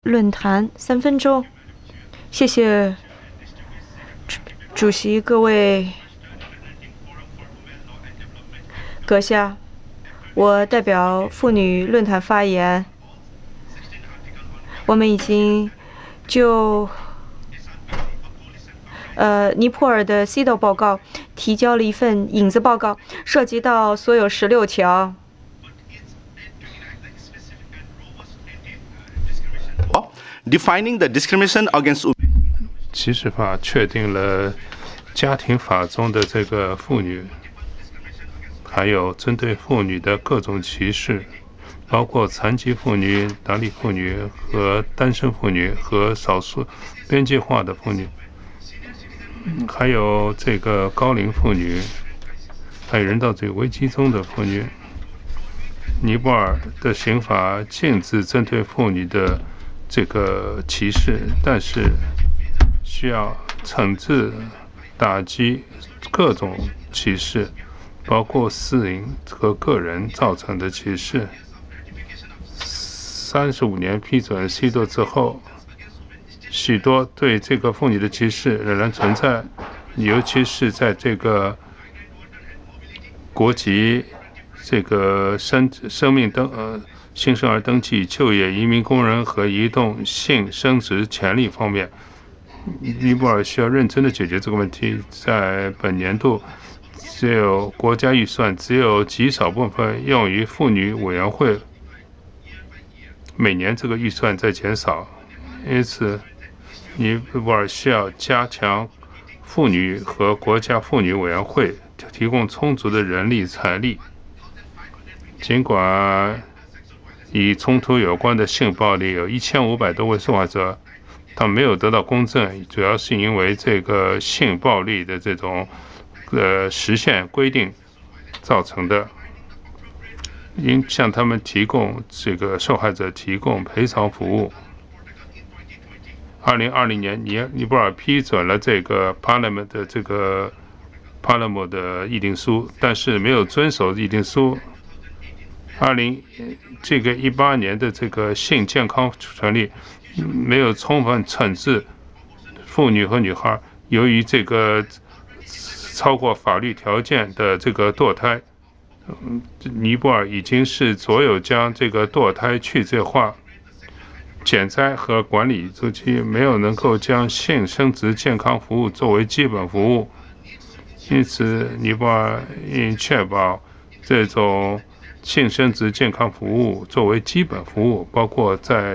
论坛3分钟。谢谢主席，各位阁下，我代表妇女论坛发言。我们已经就尼泊尔的 CEDAW 报告提交了一份影子报告，涉及到所有16条。 Defining the discrimination against 歧视法确定了家庭法中的这个妇女，还有针对妇女的各种歧视，包括残疾妇女、达利妇女和单身妇女和少数边界化的妇女，还有这个高龄妇女，还有人道主义危机中的妇女。尼泊尔的刑法禁止针对妇女的这个歧视，但是需要惩治、打击各种歧视，包括私营和个人造成的歧视。35年批准CEDAW之后，许多对这个妇女的歧视仍然存在，尤其是在这个国籍、这个生命新生儿登记、就业、移民工人和移动性生殖权利方面。尼泊尔需要认真的解决这个问题。在本年度，只有国家预算只有极少部分用于妇女委员会，每年这个预算在减少，因此尼泊尔需要加强妇女和国家妇女委员会，提供充足的人力财力。尽管与冲突有关的性暴力有1500多位受害者，他没有得到公正，主要是因为这个性暴力的这种实现规定造成的。应向他们提供这个受害者提供赔偿服务。2020年，尼泊尔批准了这个 Parliament 的这个 Parliament 的议定书，但是没有遵守议定书。2018年的这个性健康权利没有充分惩治妇女和女孩由于这个超过法律条件的这个堕胎。尼泊尔已经是所有将这个堕胎去罪化、减灾和管理周期，没有能够将性生殖健康服务作为基本服务。因此，尼泊尔应确保这种性生殖健康服务作为基本服务，包括在